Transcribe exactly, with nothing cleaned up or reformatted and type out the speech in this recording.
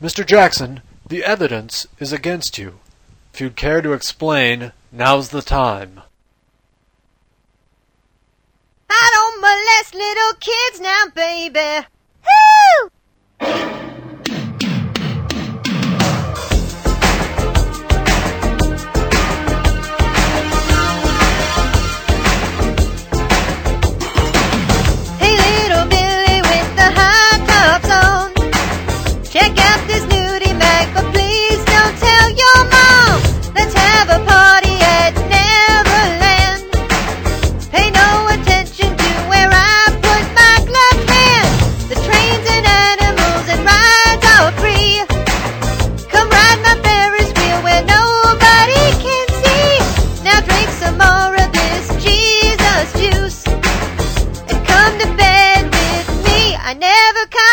Mister Jackson, the evidence is against you. If you'd care to explain, now's the time. I don't molest little kids now, baby. Woo! Hey, little Billy with the high tops on. Check out this nudie mag, but please don't tell your mom. Let's have a party at Neverland. Pay no attention to where I put my gloved hand. The trains and animals and rides are free. Come ride my Ferris wheel where nobody can see. Now drink some more of this Jesus juice and come to bed with me. I never come